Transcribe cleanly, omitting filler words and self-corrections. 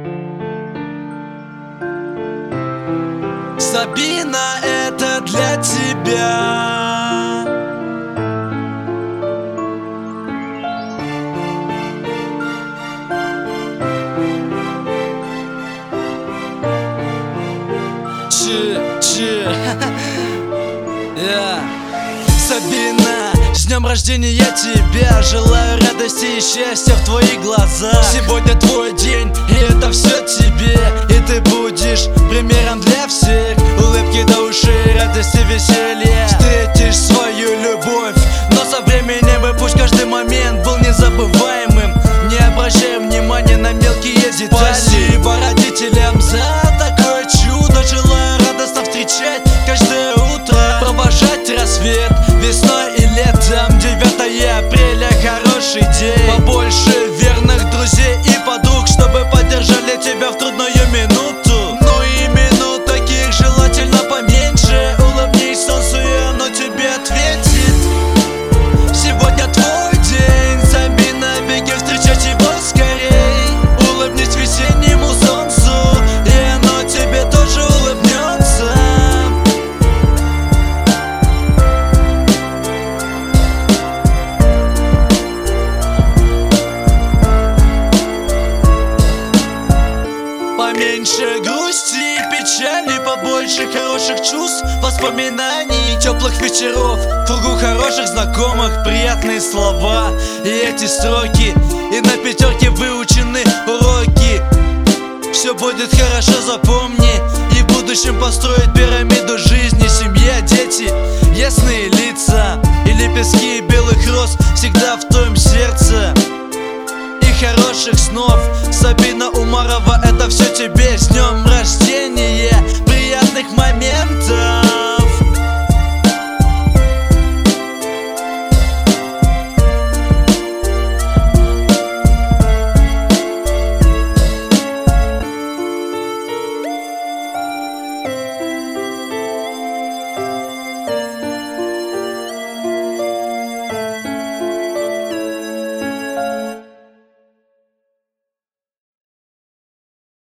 Сабина, это для тебя. Сабина, с днем рождения тебя. Желаю радости и счастья в твоих глазах. Сегодня твой день, и это все тебе. И ты будешь примером для всех. Улыбки до ушей, радости, веселья. Встретишь свою любовь, но со временем и пусть каждый момент был незабываемым. Не обращай внимания на мелкие детали. Спасибо родителям за такое чудо. Желаю радостно встречать каждое утро, провожать рассвет весной и летом. 9 апреля хороший день. Побольше верных друзей и подруг, чтобы поддержали тебя в трудную минуту. Ну и минут таких желательно поменьше. Улыбнись солнцу, и оно тебе ответит. Сегодня твой день, Сабина, беги встречать его скорей. Улыбнись весеннему солнцу, и оно тебе тоже улыбнется. Поменьше грусти и печали, побольше хороших чувств, воспоминаний, теплых вечеров, в кругу хороших знакомых, приятные слова. И эти строки, и на 5 выучены уроки. Все будет хорошо, запомни. И в будущем построить пирамиду жизни. Семья, дети, ясные лица и лепестки белых роз всегда в твоем сердце. И хороших снов, Сабина Умарова.